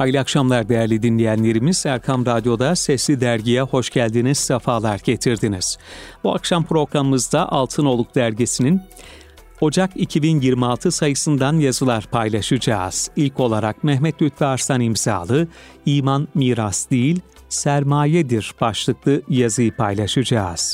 Hayırlı akşamlar değerli dinleyenlerimiz. Erkam Radyo'da Sesli Dergi'ye hoş geldiniz, sefalar getirdiniz. Bu akşam programımızda Altınoluk Dergisi'nin Ocak 2026 sayısından yazılar paylaşacağız. İlk olarak Mehmet Lütfü Arslan imzalı "İman miras değil, sermayedir" başlıklı yazıyı paylaşacağız.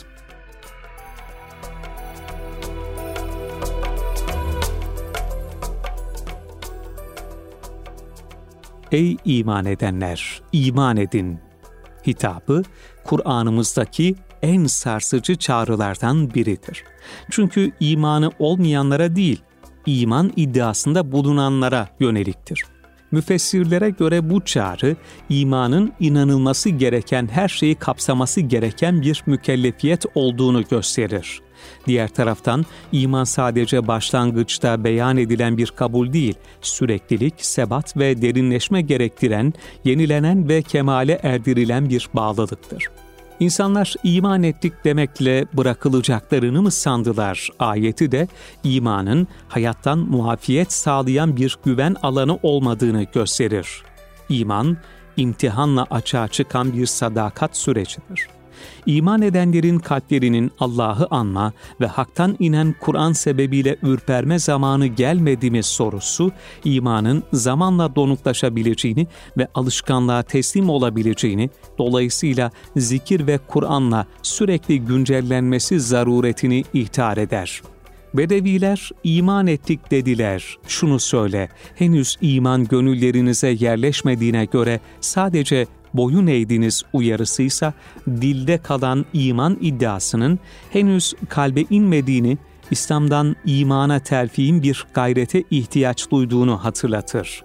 Ey iman edenler, iman edin hitabı Kur'an'ımızdaki en sarsıcı çağrılardan biridir. Çünkü imanı olmayanlara değil, iman iddiasında bulunanlara yöneliktir. Müfessirlere göre bu çağrı, imanın inanılması gereken her şeyi kapsaması gereken bir mükellefiyet olduğunu gösterir. Diğer taraftan iman sadece başlangıçta beyan edilen bir kabul değil, süreklilik, sebat ve derinleşme gerektiren, yenilenen ve kemale erdirilen bir bağlılıktır. İnsanlar iman ettik demekle bırakılacaklarını mı sandılar? Ayeti de imanın hayattan muafiyet sağlayan bir güven alanı olmadığını gösterir. İman, imtihanla açığa çıkan bir sadakat sürecidir. İman edenlerin kalplerinin Allah'ı anma ve haktan inen Kur'an sebebiyle ürperme zamanı gelmedi mi sorusu, imanın zamanla donuklaşabileceğini ve alışkanlığa teslim olabileceğini, dolayısıyla zikir ve Kur'an'la sürekli güncellenmesi zaruretini ihtar eder. Bedeviler iman ettik dediler. Şunu söyle, henüz iman gönüllerinize yerleşmediğine göre sadece boyun eğdiniz uyarısıysa, dilde kalan iman iddiasının henüz kalbe inmediğini, İslam'dan imana terfiin bir gayrete ihtiyaç duyduğunu hatırlatır.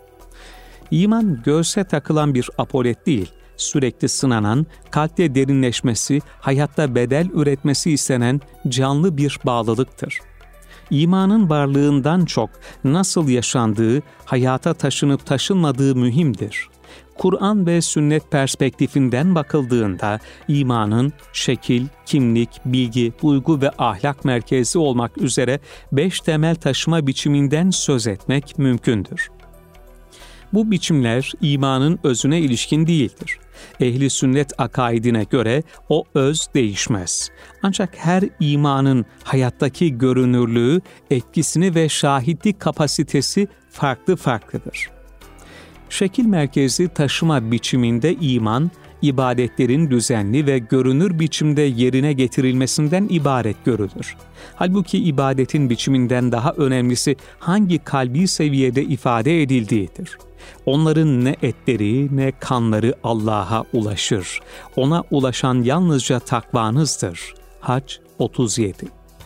İman göğse takılan bir apolet değil, sürekli sınanan, kalpte derinleşmesi, hayatta bedel üretmesi istenen canlı bir bağlılıktır. İmanın varlığından çok nasıl yaşandığı, hayata taşınıp taşınmadığı mühimdir. Kur'an ve sünnet perspektifinden bakıldığında imanın şekil, kimlik, bilgi, duygu ve ahlak merkezi olmak üzere 5 temel taşıma biçiminden söz etmek mümkündür. Bu biçimler imanın özüne ilişkin değildir. Ehli sünnet akaidine göre o öz değişmez. Ancak her imanın hayattaki görünürlüğü, etkisini ve şahitlik kapasitesi farklıdır. Şekil merkezli taşıma biçiminde iman, ibadetlerin düzenli ve görünür biçimde yerine getirilmesinden ibaret görülür. Halbuki ibadetin biçiminden daha önemlisi hangi kalbi seviyede ifade edildiğidir. Onların ne etleri ne kanları Allah'a ulaşır. Ona ulaşan yalnızca takvanızdır. Hac 37.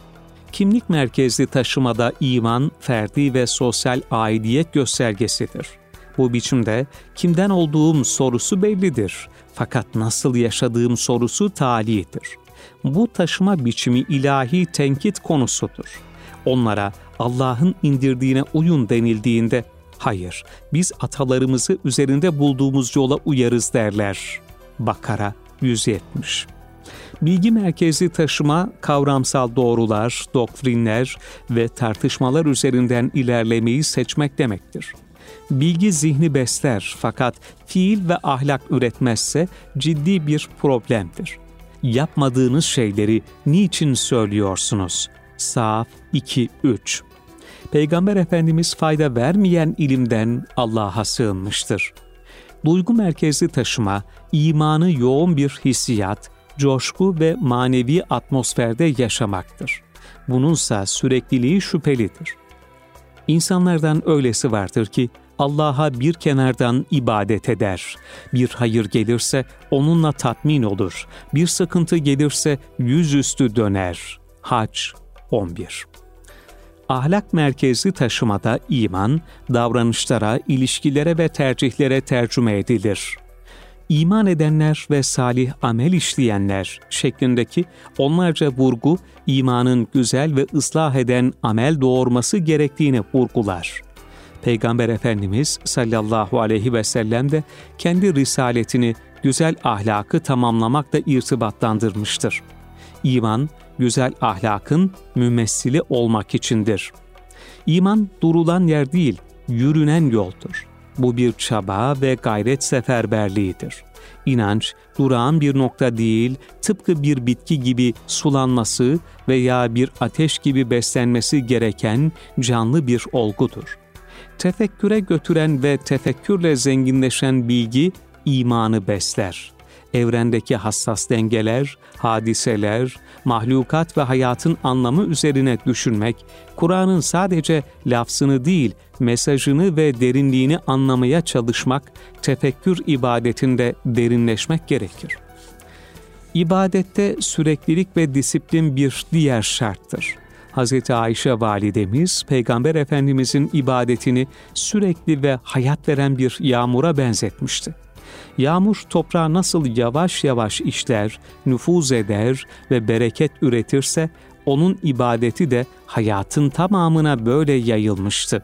Kimlik merkezli taşımada iman, ferdi ve sosyal aidiyet göstergesidir. Bu biçimde kimden olduğum sorusu bellidir. Fakat nasıl yaşadığım sorusu talidir. Bu taşıma biçimi ilahi tenkit konusudur. Onlara Allah'ın indirdiğine uyun denildiğinde, hayır, biz atalarımızı üzerinde bulduğumuz yola uyarız derler. Bakara 170. Bilgi merkezli taşıma, kavramsal doğrular, doktrinler ve tartışmalar üzerinden ilerlemeyi seçmek demektir. Bilgi zihni besler fakat fiil ve ahlak üretmezse ciddi bir problemdir. Yapmadığınız şeyleri niçin söylüyorsunuz? Saf 2-3. Peygamber Efendimiz fayda vermeyen ilimden Allah'a sığınmıştır. Duygu merkezli taşıma, imanı yoğun bir hissiyat, coşku ve manevi atmosferde yaşamaktır. Bununsa sürekliliği şüphelidir. İnsanlardan öylesi vardır ki, Allah'a bir kenardan ibadet eder. Bir hayır gelirse onunla tatmin olur. Bir sıkıntı gelirse yüzüstü döner. Hac 11. Ahlak merkezli taşımada iman, davranışlara, ilişkilere ve tercihlere tercüme edilir. İman edenler ve salih amel işleyenler şeklindeki onlarca vurgu, imanın güzel ve ıslah eden amel doğurması gerektiğini vurgular. Peygamber Efendimiz sallallahu aleyhi ve sellem de kendi risaletini güzel ahlakı tamamlamakla irtibatlandırmıştır. İman, güzel ahlakın mümessili olmak içindir. İman durulan yer değil, yürünen yoldur. Bu bir çaba ve gayret seferberliğidir. İnanç, durağan bir nokta değil, tıpkı bir bitki gibi sulanması veya bir ateş gibi beslenmesi gereken canlı bir olgudur. Tefekküre götüren ve tefekkürle zenginleşen bilgi imanı besler. Evrendeki hassas dengeler, hadiseler, mahlukat ve hayatın anlamı üzerine düşünmek, Kur'an'ın sadece lafzını değil, mesajını ve derinliğini anlamaya çalışmak, tefekkür ibadetinde derinleşmek gerekir. İbadette süreklilik ve disiplin bir diğer şarttır. Hz. Ayşe validemiz, Peygamber Efendimizin ibadetini sürekli ve hayat veren bir yağmura benzetmişti. Yağmur toprağa nasıl yavaş yavaş işler, nüfuz eder ve bereket üretirse, onun ibadeti de hayatın tamamına böyle yayılmıştı.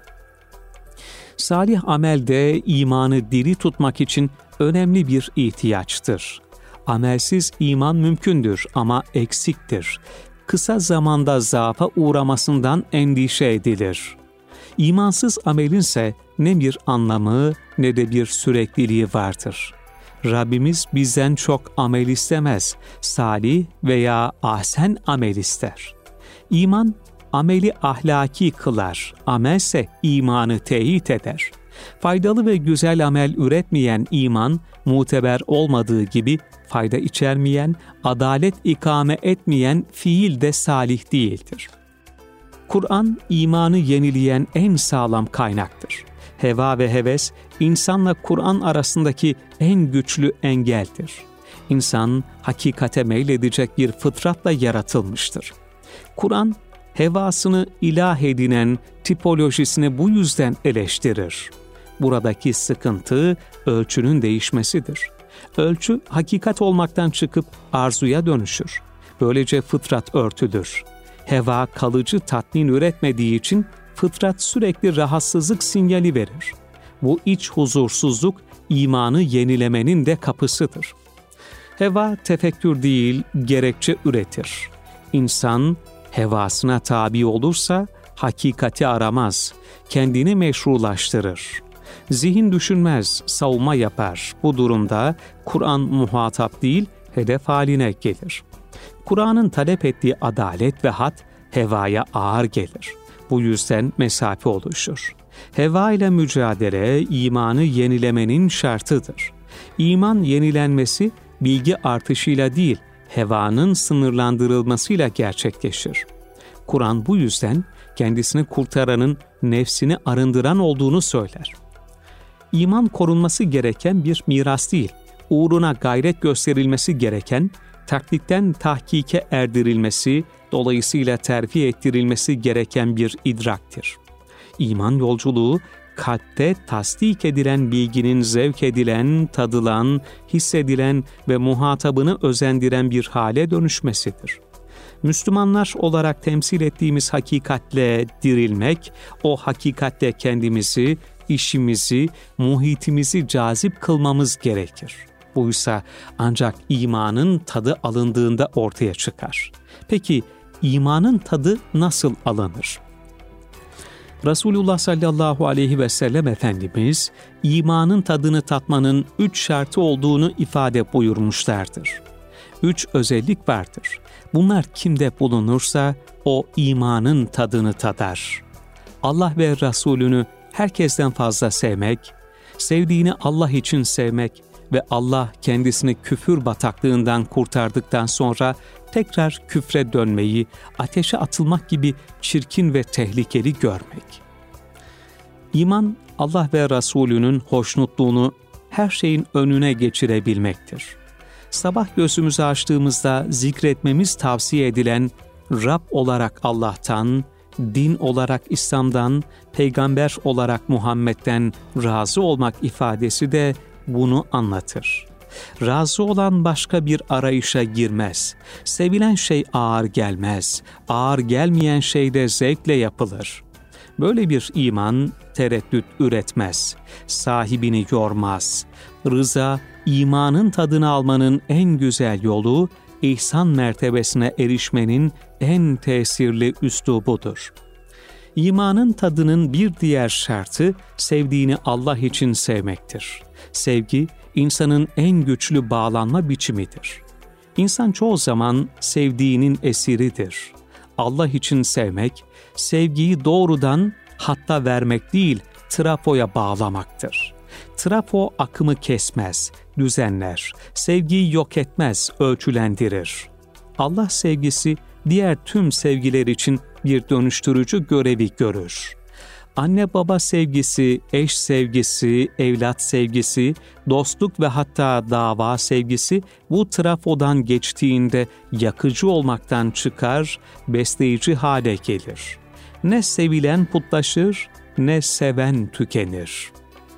Salih amel de imanı diri tutmak için önemli bir ihtiyaçtır. Amelsiz iman mümkündür ama eksiktir. Kısa zamanda zaafa uğramasından endişe edilir. İmansız amelinse ne bir anlamı ne de bir sürekliliği vardır. Rabbimiz bizden çok amel istemez, salih veya ahsen amel ister. İman, ameli ahlaki kılar, amelse imanı teyit eder. Faydalı ve güzel amel üretmeyen iman, muteber olmadığı gibi fayda içermeyen, adalet ikame etmeyen fiil de salih değildir. Kur'an, imanı yenileyen en sağlam kaynaktır. Heva ve heves, insanla Kur'an arasındaki en güçlü engeldir. İnsan, hakikate meyledecek bir fıtratla yaratılmıştır. Kur'an, hevasını ilah edinen tipolojisini bu yüzden eleştirir. Buradaki sıkıntı, ölçünün değişmesidir. Ölçü, hakikat olmaktan çıkıp arzuya dönüşür. Böylece fıtrat örtülür. Heva kalıcı tatmin üretmediği için fıtrat sürekli rahatsızlık sinyali verir. Bu iç huzursuzluk imanı yenilemenin de kapısıdır. Heva tefekkür değil, gerekçe üretir. İnsan hevasına tabi olursa hakikati aramaz, kendini meşrulaştırır. Zihin düşünmez, savunma yapar. Bu durumda Kur'an muhatap değil, hedef haline gelir. Kur'an'ın talep ettiği adalet ve had hevaya ağır gelir. Bu yüzden mesafe oluşur. Heva ile mücadele imanı yenilemenin şartıdır. İman yenilenmesi bilgi artışıyla değil, hevanın sınırlandırılmasıyla gerçekleşir. Kur'an bu yüzden kendisini kurtaranın nefsini arındıran olduğunu söyler. İman korunması gereken bir miras değil, uğruna gayret gösterilmesi gereken, taklitten tahkike erdirilmesi, dolayısıyla terfi ettirilmesi gereken bir idraktir. İman yolculuğu, kalpte tasdik edilen bilginin zevk edilen, tadılan, hissedilen ve muhatabını özendiren bir hale dönüşmesidir. Müslümanlar olarak temsil ettiğimiz hakikatle dirilmek, o hakikatle kendimizi, işimizi, muhitimizi cazip kılmamız gerekir. Buysa ancak imanın tadı alındığında ortaya çıkar. Peki imanın tadı nasıl alınır? Resulullah sallallahu aleyhi ve sellem Efendimiz, imanın tadını tatmanın 3 şartı olduğunu ifade buyurmuşlardır. 3 özellik vardır. Bunlar kimde bulunursa o imanın tadını tadar. Allah ve Resulünü herkesten fazla sevmek, sevdiğini Allah için sevmek ve Allah kendisini küfür bataklığından kurtardıktan sonra tekrar küfre dönmeyi, ateşe atılmak gibi çirkin ve tehlikeli görmek. İman, Allah ve Resulünün hoşnutluğunu her şeyin önüne geçirebilmektir. Sabah gözümüzü açtığımızda zikretmemiz tavsiye edilen Rab olarak Allah'tan, din olarak İslam'dan, peygamber olarak Muhammed'den razı olmak ifadesi de bunu anlatır. Razı olan başka bir arayışa girmez. Sevilen şey ağır gelmez. Ağır gelmeyen şey de zevkle yapılır. Böyle bir iman tereddüt üretmez. Sahibini yormaz. Rıza, imanın tadını almanın en güzel yolu, ihsan mertebesine erişmenin en tesirli üslubudur. İmanın tadının bir diğer şartı sevdiğini Allah için sevmektir. Sevgi, insanın en güçlü bağlanma biçimidir. İnsan çoğu zaman sevdiğinin esiridir. Allah için sevmek, sevgiyi doğrudan hatta vermek değil, trafoya bağlamaktır. Trafo akımı kesmez, düzenler, sevgiyi yok etmez, ölçülendirir. Allah sevgisi diğer tüm sevgiler için bir dönüştürücü görevi görür. Anne baba sevgisi, eş sevgisi, evlat sevgisi, dostluk ve hatta dava sevgisi bu trafodan geçtiğinde yakıcı olmaktan çıkar, besleyici hale gelir. Ne sevilen putlaşır, ne seven tükenir.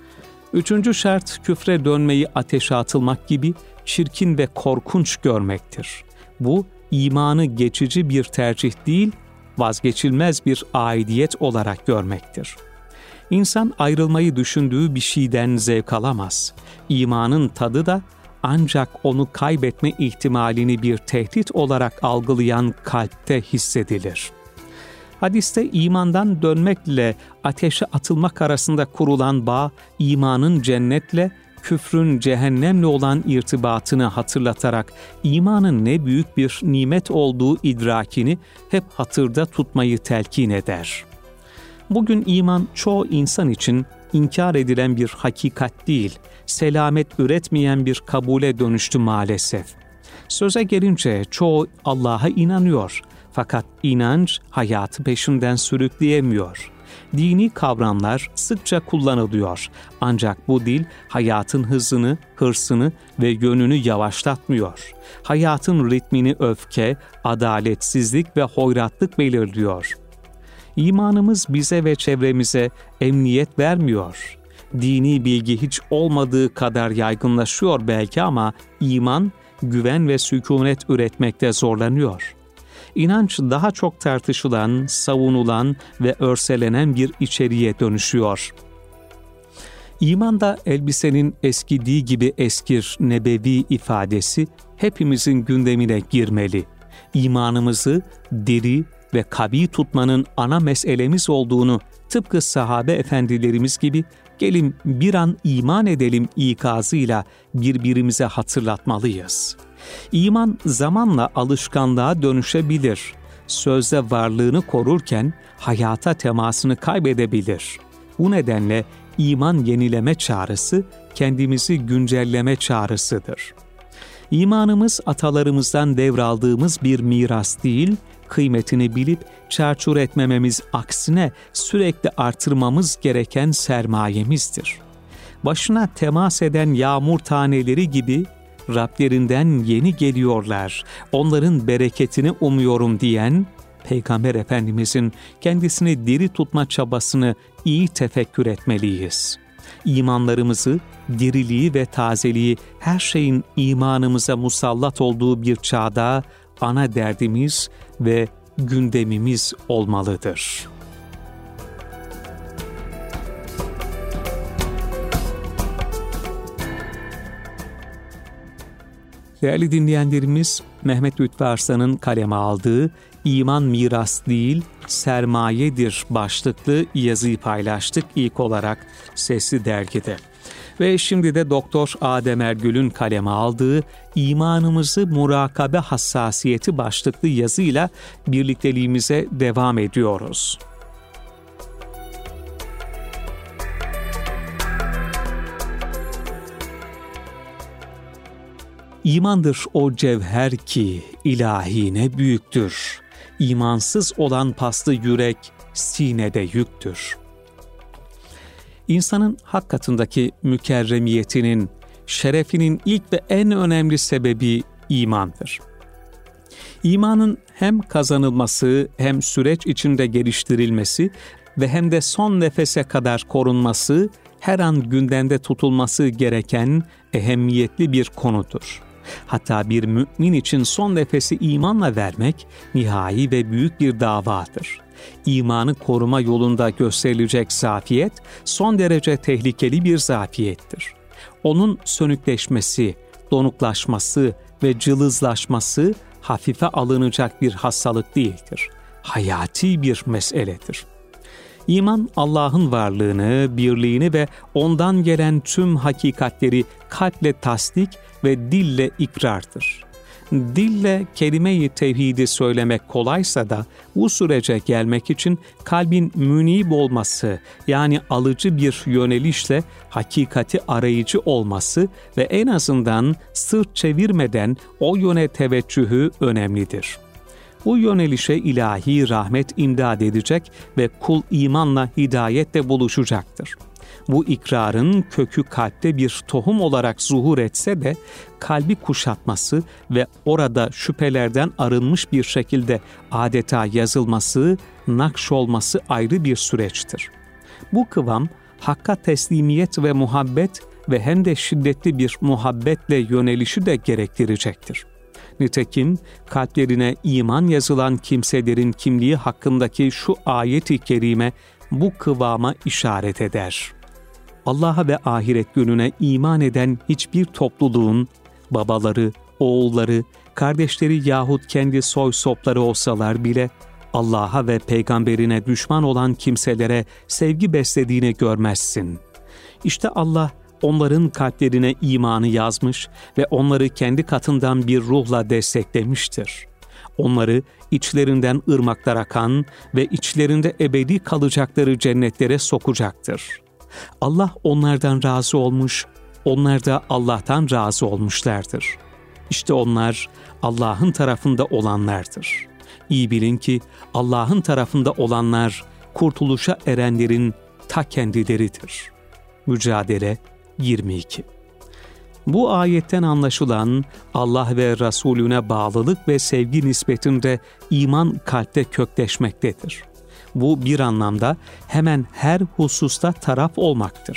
3. şart küfre dönmeyi ateşe atılmak gibi çirkin ve korkunç görmektir. Bu imanı geçici bir tercih değil, vazgeçilmez bir aidiyet olarak görmektir. İnsan ayrılmayı düşündüğü bir şeyden zevk alamaz. İmanın tadı da ancak onu kaybetme ihtimalini bir tehdit olarak algılayan kalpte hissedilir. Hadiste imandan dönmekle ateşe atılmak arasında kurulan bağ, imanın cennetle, küfrün cehennemle olan irtibatını hatırlatarak imanın ne büyük bir nimet olduğu idrakini hep hatırda tutmayı telkin eder. Bugün iman çoğu insan için inkar edilen bir hakikat değil, selamet üretmeyen bir kabule dönüştü maalesef. Söze gelince çoğu Allah'a inanıyor. Fakat inanç hayatı peşinden sürükleyemiyor. Dini kavramlar sıkça kullanılıyor. Ancak bu dil hayatın hızını, hırsını ve yönünü yavaşlatmıyor. Hayatın ritmini öfke, adaletsizlik ve hoyratlık belirliyor. İmanımız bize ve çevremize emniyet vermiyor. Dini bilgi hiç olmadığı kadar yaygınlaşıyor belki ama iman, güven ve sükunet üretmekte zorlanıyor. İnanç daha çok tartışılan, savunulan ve örselenen bir içeriğe dönüşüyor. İman da elbisenin eskidiği gibi eskir nebevi ifadesi hepimizin gündemine girmeli. İmanımızı diri ve kavi tutmanın ana meselemiz olduğunu tıpkı sahabe efendilerimiz gibi gelin bir an iman edelim ikazıyla birbirimize hatırlatmalıyız. İman zamanla alışkanlığa dönüşebilir. Sözde varlığını korurken hayata temasını kaybedebilir. Bu nedenle iman yenileme çağrısı kendimizi güncelleme çağrısıdır. İmanımız atalarımızdan devraldığımız bir miras değil, kıymetini bilip çarçur etmememiz aksine sürekli artırmamız gereken sermayemizdir. Başına temas eden yağmur taneleri gibi Rablerinden yeni geliyorlar, onların bereketini umuyorum diyen Peygamber Efendimizin kendisini diri tutma çabasını iyi tefekkür etmeliyiz. İmanlarımızı, diriliği ve tazeliği her şeyin imanımıza musallat olduğu bir çağda ana derdimiz ve gündemimiz olmalıdır. Değerli dinleyenlerimiz, Mehmet Lütfü Arslan'ın kaleme aldığı "İman miras değil, sermayedir" başlıklı yazıyı paylaştık ilk olarak Sesli Dergi'de. Ve şimdi de Doktor Adem Ergül'ün kaleme aldığı "İmanımızı murakabe hassasiyeti" başlıklı yazıyla birlikteliğimize devam ediyoruz. İmandır o cevher ki ilahine büyüktür. İmansız olan paslı yürek sinede yüktür. İnsanın hak katındaki mükerremiyetinin, şerefinin ilk ve en önemli sebebi imandır. İmanın hem kazanılması, hem süreç içinde geliştirilmesi ve hem de son nefese kadar korunması, her an gündemde tutulması gereken ehemmiyetli bir konudur. Hatta bir mümin için son nefesi imanla vermek nihai ve büyük bir davadır. İmanı koruma yolunda gösterilecek zafiyet son derece tehlikeli bir zafiyettir. Onun sönükleşmesi, donuklaşması ve cılızlaşması hafife alınacak bir hastalık değildir. Hayati bir meseledir. İman, Allah'ın varlığını, birliğini ve ondan gelen tüm hakikatleri kalple tasdik ve dille ikrardır. Dille kelime-i tevhidi söylemek kolaysa da bu sürece gelmek için kalbin münib olması, yani alıcı bir yönelişle hakikati arayıcı olması ve en azından sırt çevirmeden o yöne teveccühü önemlidir. Bu yönelişe ilahi rahmet imdad edecek ve kul imanla hidayetle buluşacaktır. Bu ikrarın kökü kalpte bir tohum olarak zuhur etse de kalbi kuşatması ve orada şüphelerden arınmış bir şekilde adeta yazılması, nakşolması ayrı bir süreçtir. Bu kıvam hakka teslimiyet ve muhabbet ve hem de şiddetli bir muhabbetle yönelişi de gerektirecektir. Nitekim kalplerine iman yazılan kimselerin kimliği hakkındaki şu ayet-i kerime bu kıvama işaret eder. Allah'a ve ahiret gününe iman eden hiçbir topluluğun babaları, oğulları, kardeşleri yahut kendi soy sopları olsalar bile Allah'a ve peygamberine düşman olan kimselere sevgi beslediğini görmezsin. İşte Allah onların kalplerine imanı yazmış ve onları kendi katından bir ruhla desteklemiştir. Onları içlerinden ırmaklar akan ve içlerinde ebedi kalacakları cennetlere sokacaktır. Allah onlardan razı olmuş, onlar da Allah'tan razı olmuşlardır. İşte onlar Allah'ın tarafında olanlardır. İyi bilin ki Allah'ın tarafında olanlar kurtuluşa erenlerin ta kendileridir. Mücadele 22. Bu ayetten anlaşılan Allah ve Resulüne bağlılık ve sevgi nispetinde iman kalpte kökleşmektedir. Bu bir anlamda hemen her hususta taraf olmaktır.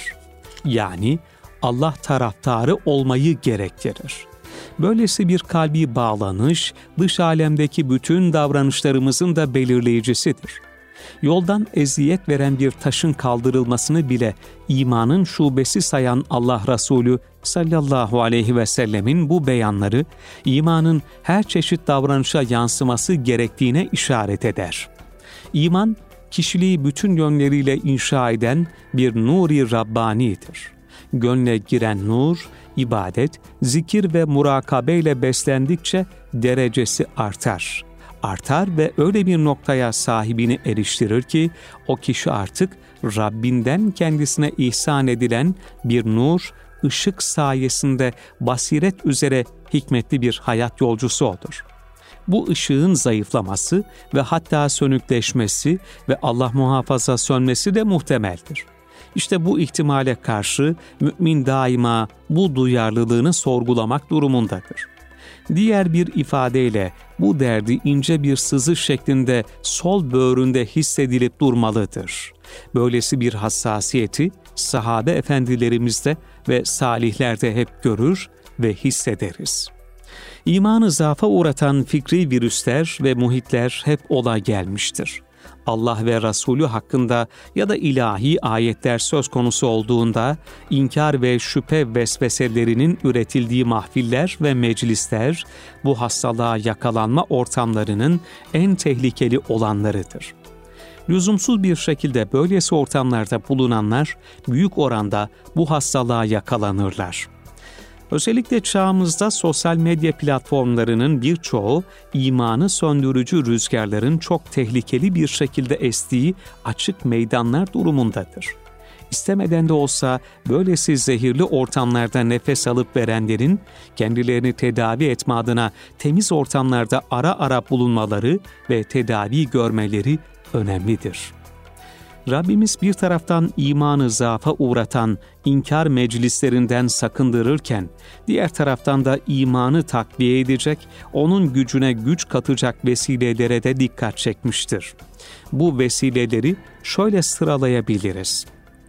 Yani Allah taraftarı olmayı gerektirir. Böylesi bir kalbi bağlanış, dış alemdeki bütün davranışlarımızın da belirleyicisidir. Yoldan eziyet veren bir taşın kaldırılmasını bile imanın şubesi sayan Allah Resulü sallallahu aleyhi ve sellemin bu beyanları, imanın her çeşit davranışa yansıması gerektiğine işaret eder. İman, kişiliği bütün yönleriyle inşa eden bir nur-i Rabbani'dir. Gönle giren nur, ibadet, zikir ve murakabeyle beslendikçe derecesi artar. Artar ve öyle bir noktaya sahibini eriştirir ki o kişi artık Rabbinden kendisine ihsan edilen bir nur, ışık sayesinde basiret üzere hikmetli bir hayat yolcusu olur. Bu ışığın zayıflaması ve hatta sönükleşmesi ve Allah muhafaza sönmesi de muhtemeldir. İşte bu ihtimale karşı mümin daima bu duyarlılığını sorgulamak durumundadır. Diğer bir ifadeyle bu derdi ince bir sızı şeklinde sol böğründe hissedilip durmalıdır. Böylesi bir hassasiyeti sahabe efendilerimizde ve salihlerde hep görür ve hissederiz. İmanı zaafa uğratan fikri virüsler ve muhitler hep ola gelmiştir. Allah ve Resulü hakkında ya da ilahi ayetler söz konusu olduğunda inkar ve şüphe vesveselerinin üretildiği mahfiller ve meclisler bu hastalığa yakalanma ortamlarının en tehlikeli olanlarıdır. Lüzumsuz bir şekilde böylesi ortamlarda bulunanlar büyük oranda bu hastalığa yakalanırlar. Özellikle çağımızda sosyal medya platformlarının birçoğu imanı söndürücü rüzgarların çok tehlikeli bir şekilde estiği açık meydanlar durumundadır. İstemeden de olsa böylesi zehirli ortamlarda nefes alıp verenlerin kendilerini tedavi etme adına temiz ortamlarda ara ara bulunmaları ve tedavi görmeleri önemlidir. Rabbimiz bir taraftan imanı zaafa uğratan inkar meclislerinden sakındırırken, diğer taraftan da imanı takviye edecek, onun gücüne güç katacak vesilelere de dikkat çekmiştir. Bu vesileleri şöyle sıralayabiliriz.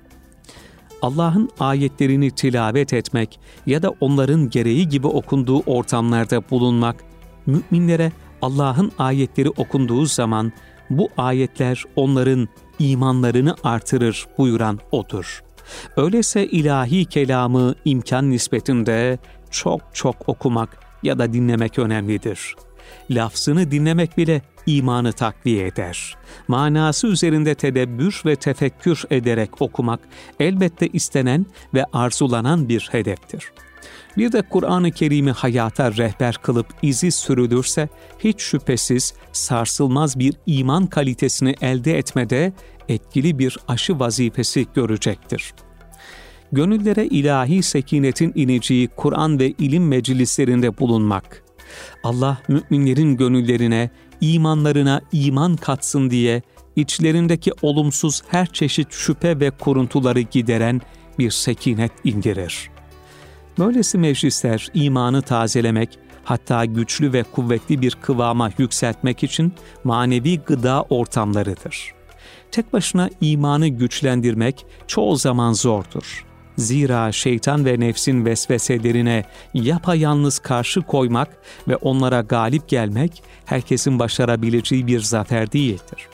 Allah'ın ayetlerini tilavet etmek ya da onların gereği gibi okunduğu ortamlarda bulunmak, müminlere Allah'ın ayetleri okunduğu zaman bu ayetler onların imanlarını artırır buyuran O'dur. Öyleyse ilahi kelamı imkan nispetinde çok okumak ya da dinlemek önemlidir. Lafzını dinlemek bile imanı takviye eder. Manası üzerinde tedebbür ve tefekkür ederek okumak elbette istenen ve arzulanan bir hedeftir. Bir de Kur'an-ı Kerim'i hayata rehber kılıp izi sürülürse hiç şüphesiz sarsılmaz bir iman kalitesini elde etmede etkili bir aşı vazifesi görecektir. Gönüllere ilahi sekinetin ineceği Kur'an ve ilim meclislerinde bulunmak, Allah müminlerin gönüllerine, imanlarına iman katsın diye içlerindeki olumsuz her çeşit şüphe ve kuruntuları gideren bir sekinet indirir. Böylesi meclisler imanı tazelemek, hatta güçlü ve kuvvetli bir kıvama yükseltmek için manevi gıda ortamlarıdır. Tek başına imanı güçlendirmek çoğu zaman zordur. Zira şeytan ve nefsin vesveselerine yapayalnız karşı koymak ve onlara galip gelmek herkesin başarabileceği bir zafer değildir.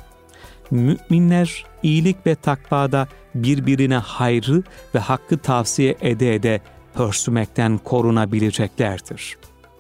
Müminler iyilik ve takvada birbirine hayrı ve hakkı tavsiye ede pörsümekten korunabileceklerdir.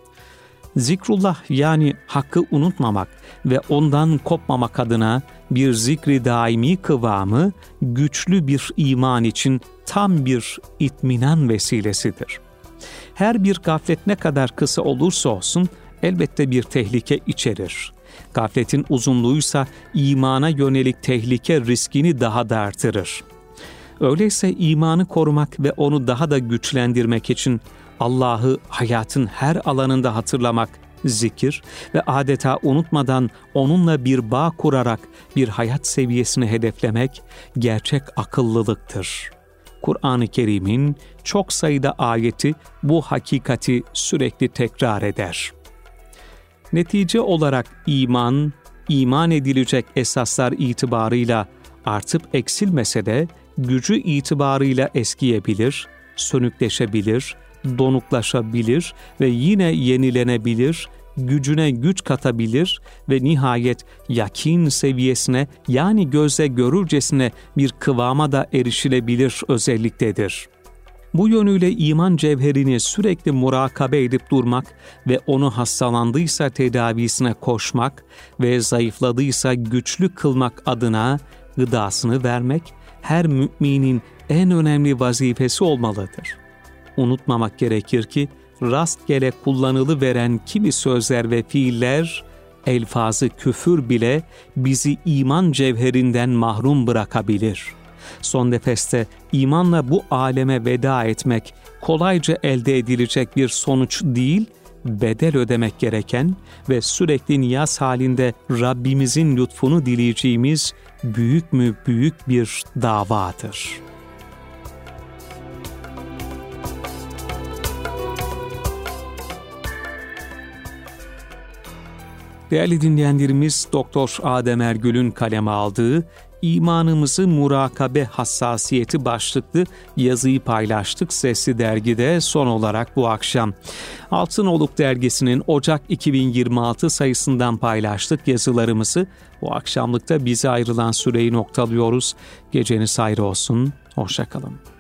Zikrullah yani hakkı unutmamak ve ondan kopmamak adına bir zikri daimi kıvamı güçlü bir iman için tam bir itminan vesilesidir. Her bir gaflet ne kadar kısa olursa olsun elbette bir tehlike içerir. Gafletin uzunluğuysa imana yönelik tehlike riskini daha da artırır. Öyleyse imanı korumak ve onu daha da güçlendirmek için Allah'ı hayatın her alanında hatırlamak, zikir ve adeta unutmadan onunla bir bağ kurarak bir hayat seviyesini hedeflemek gerçek akıllılıktır. Kur'an-ı Kerim'in çok sayıda ayeti bu hakikati sürekli tekrar eder. Netice olarak iman edilecek esaslar itibarıyla artıp eksilmese de gücü itibarıyla eskiyebilir, sönükleşebilir, donuklaşabilir ve yine yenilenebilir, gücüne güç katabilir ve nihayet yakin seviyesine yani gözle görürcesine bir kıvama da erişilebilir özelliktedir. Bu yönüyle iman cevherini sürekli murakabe edip durmak ve onu hastalandıysa tedavisine koşmak ve zayıfladıysa güçlü kılmak adına gıdasını vermek her müminin en önemli vazifesi olmalıdır. Unutmamak gerekir ki rastgele kullanılıveren kimi sözler ve fiiller, elfazı küfür bile bizi iman cevherinden mahrum bırakabilir. Son nefeste imanla bu aleme veda etmek kolayca elde edilecek bir sonuç değil, bedel ödemek gereken ve sürekli niyaz halinde Rabbimizin lütfunu dileyeceğimiz büyük bir davadır. Değerli dinleyenlerimiz, Doktor Adem Ergül'ün kaleme aldığı İmanımızı Murakabe Hassasiyeti başlıklı yazıyı paylaştık Sesli Dergi'de son olarak bu akşam. Altınoluk Dergisi'nin Ocak 2026 sayısından paylaştık yazılarımızı. Bu akşamlıkta bize ayrılan süreyi noktalıyoruz. Geceniz hayır olsun, hoşça kalın.